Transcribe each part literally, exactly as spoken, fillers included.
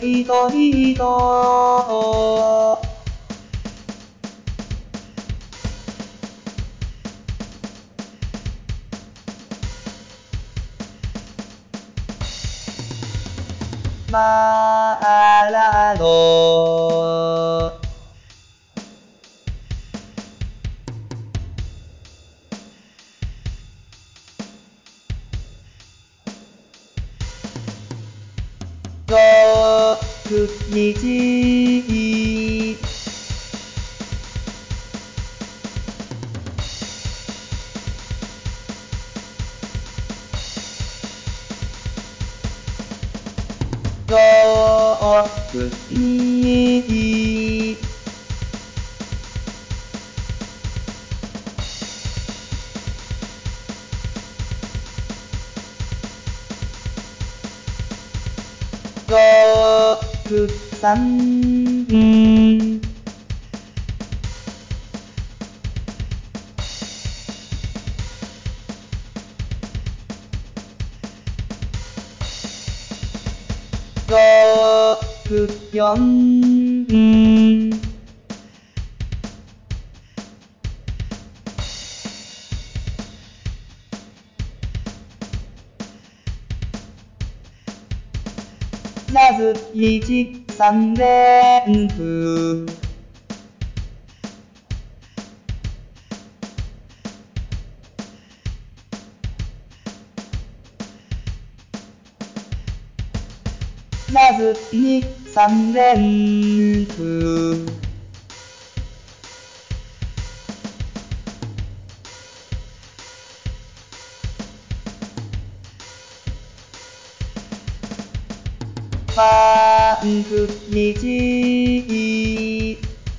人々バラードろくにちろくにろくさんろくよんラズいちさん連符ラズにさん連符ファンク日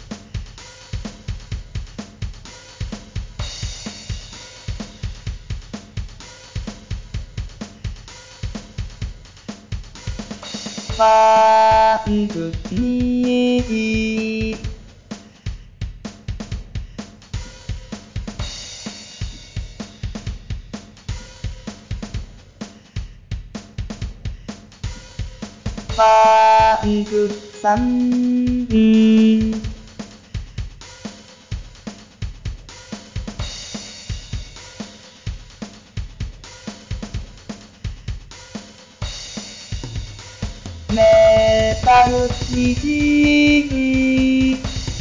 ファンクにファンクさんメタル日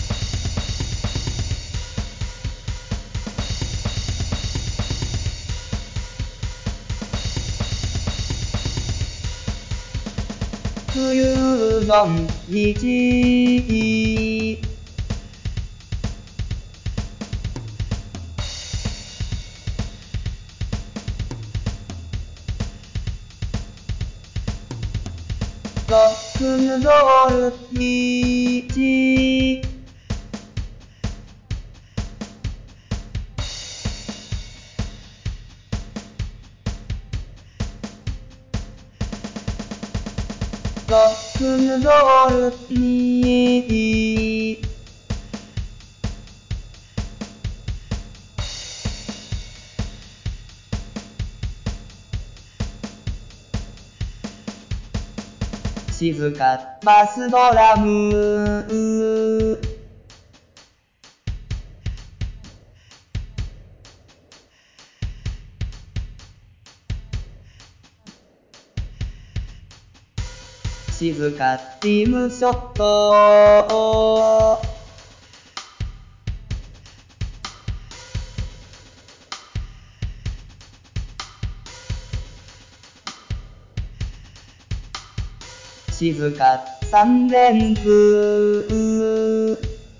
フュージョン日ロックンロール日ロックンロールに静かバスドラム静かリムショット静かさん連符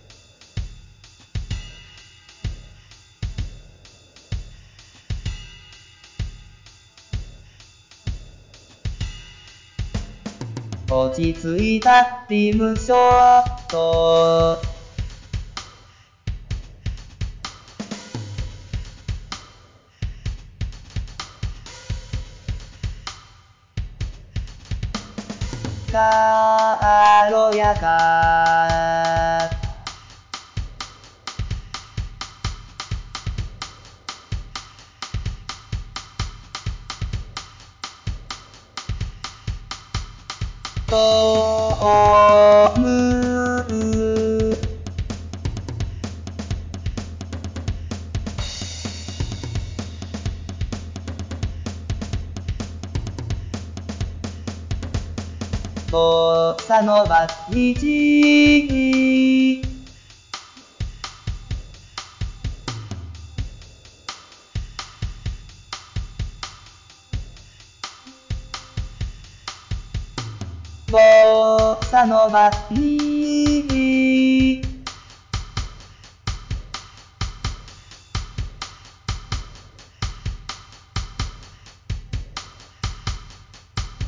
落ち着いたリムショット軽やかとむボサノバ虹ボサノバに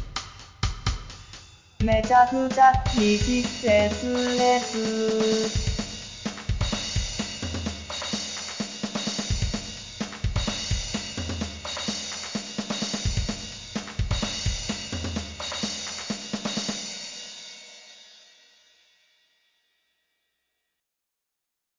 めちゃくちゃに季節です